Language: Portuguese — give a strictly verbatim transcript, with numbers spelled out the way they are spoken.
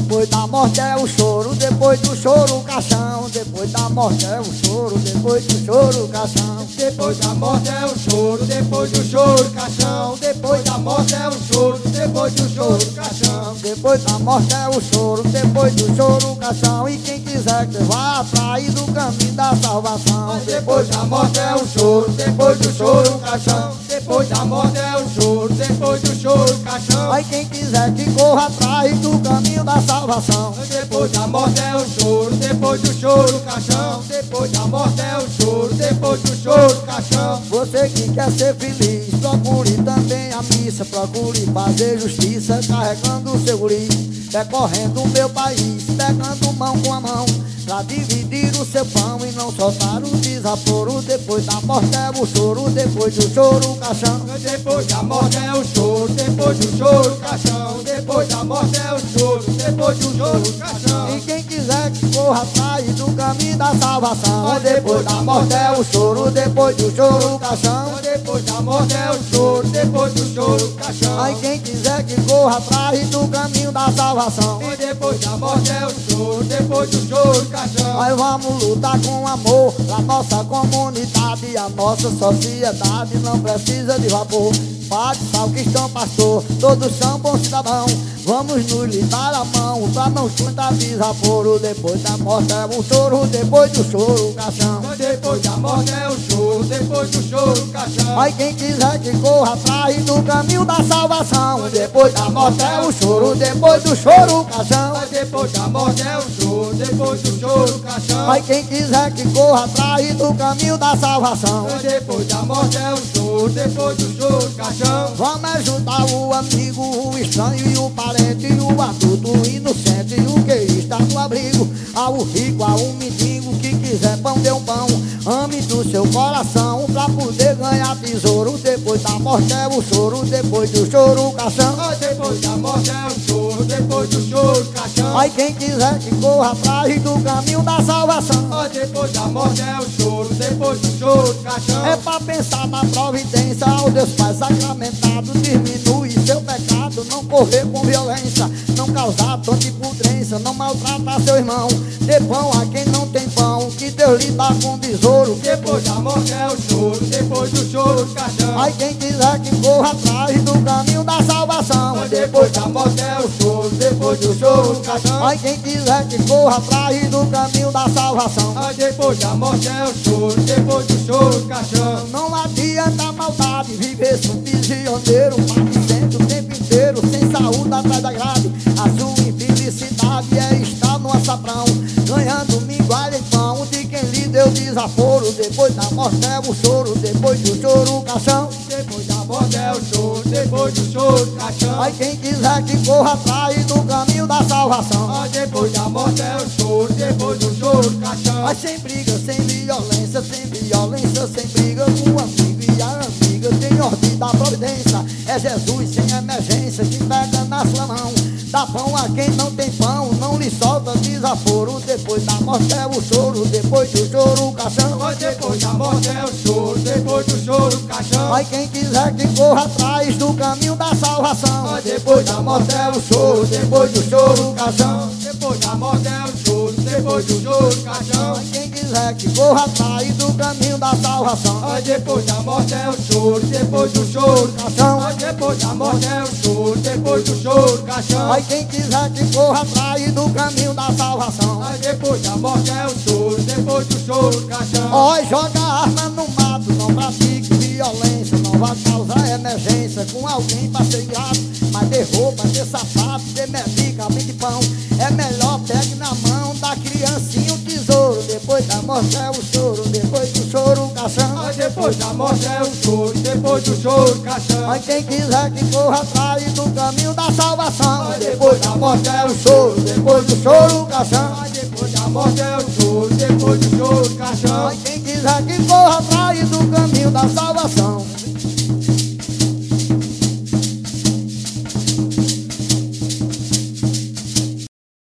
Depois da morte é o choro, depois do choro o caixão. Depois da morte é o choro, depois do choro o caixão. Depois da morte é o choro, depois do choro o caixão. Depois da morte é o choro, depois do choro o caixão. Depois da morte é o choro, depois do choro o caixão. E quem quiser que vá atrás do caminho da salvação. Depois da morte é o choro, depois do choro o caixão. Depois da morte é o choro, depois do choro o caixão. Aí quem quiser que corra atrás do caminho da salvação. Depois da morte é o choro, depois do choro o caixão. Depois da morte é o choro, depois do choro o caixão. Você que quer ser feliz, procure também a missa. Procure fazer justiça, carregando o seu guri. Percorrendo o meu país, pegando mão com a mão, pra dividir o seu pão e não soltar o desaforo. Depois da morte é o choro, depois do choro o caixão. Depois da morte é o choro, depois do choro o caixão. Depois da morte é o choro, depois do choro o caixão. E quem quiser que corra atrás do caminho da salvação. Depois da morte é o choro, depois do choro o caixão. Depois da morte é o choro, depois do choro o caixão. Aí quem quiser que corra atrás do caminho da salvação. E depois da morte é o choro, depois do choro o caixão. Nós vamos lutar com amor pra nossa comunidade. A nossa sociedade não precisa de vapor. Padre, salcristão, pastor, todos são bons cidadãos. Vamos nos lhe dar a mão pra não juntar desaforo. Depois da morte é o choro, depois do choro o caixão. Depois da morte é o choro, depois do choro o caixão. Mas quem quiser que corra atrás do caminho da salvação. Depois da morte é o choro, depois do choro o caixão. Depois da morte é o choro, depois do choro o caixão. Mas quem quiser que corra atrás do caminho da salvação. Depois da morte é o choro, depois do choro o caixão. Vamos ajudar o amigo, o estranho e o parente, o adulto, o inocente e o que está no abrigo. Ao rico, ao mendigo que quiser pão, dê um pão. Ame do seu coração pra poder ganhar tesouro. Depois da morte é o choro, depois do choro o caixão. Depois da morte é o choro, depois do choro o caixão. Aí quem quiser que corra atrás do caminho da salvação. Depois da morte é o choro, depois do choro o caixão. É pra pensar na providência, ao Deus Pai sacramentado. Diminui seu pecado, não correr com violência, não causar dor de pudrência, não maltratar seu irmão. Dê pão a quem não tem pão, que Deus lhe dá com besouro. Depois da morte é o choro, depois do choro o caixão. Aí quem quiser que corra atrás do caminho da salvação. Depois da morte é o choro, depois do choro o caixão. Aí quem quiser que corra atrás do caminho da salvação. Depois da morte é o choro, depois do choro o caixão. Não adianta maldade, viver subvisioneiro, paciente o tempo inteiro, sem saúde atrás da grade. A sua infelicidade é estar no açapão, ganhando mingualha e pão de quem lhe deu desaforo. Depois da morte é o choro, depois do choro o caixão. Depois da morte é o choro, depois do choro o caixão. Aí quem quiser que corra atrás do caminho da salvação. Depois da morte é o choro, depois do choro o caixão. Mas sem briga, sem violência, sem violência, sem briga com o amigo e a amiga. Tem ordem da providência, é Jesus sem emergência que pega na sua mão. Dá pão a quem não tem pão, não lhe solta desaforo. Depois da morte é o choro, depois do choro o caixão. Depois da morte é o choro, depois do choro o caixão. Mas quem quiser que corra atrás do caminho da salvação. Depois da morte é o choro, depois do choro o caixão. Depois da morte é o choro, depois do choro o caixão. Mas quem quiser que corra atrás do caminho da salvação. Depois da morte é o choro, depois do choro o caixão. Depois da morte é o choro, depois do choro o caixão. Mas quem quiser que corra atrás do caminho da salvação. Depois da morte é o choro, depois do choro o caixão. Ó, joga arma no mato, não pratique violência, não vai causar emergência com alguém pra ser grato. Mas dê roupa, dê sapato, dê medicamento e pão. É melhor pegue na mão da criancinha o tesouro. Depois da morte é o choro, depois do choro o caixão. Depois da morte é o choro, depois do choro o caixão. Mas quem quiser que corra atrás do caminho da salvação. Depois da morte é o choro, depois do choro o caixão. Depois da morte é o choro, depois do choro o caixão. Mas quem quiser que corra atrás do caminho da salvação.